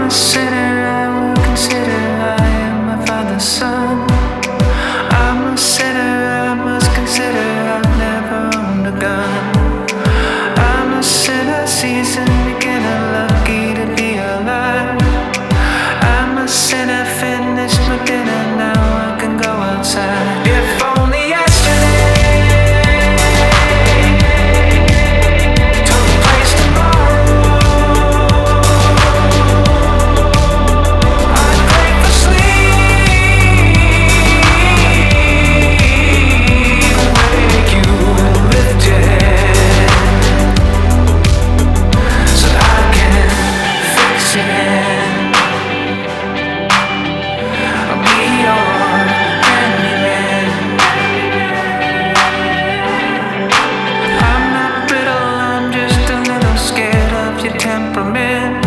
a sinner, I will consider I am my father's son. I'm a sinner, I must consider I've never owned a gun. I'm a sinner, seasoned beginner, lucky to be alive. I'm a sinner, finished my dinner, now I can go outside. If only temperament.